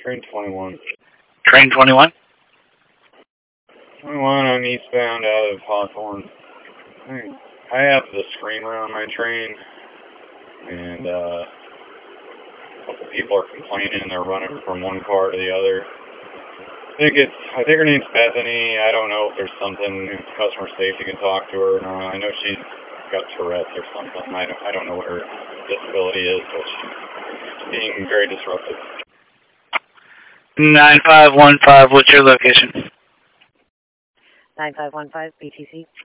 Train 21. Train 21? 21, I'm eastbound out of Hawthorne. I have the screamer on my train, and a couple people are complaining. They're running from one car to the other. I think her name's Bethany. I don't know if there's something customer safety can talk to her or not. I know she's got Tourette's or something. I don't know what her disability is, but she's being very disruptive. 9515, what's your location? 9515 BTC.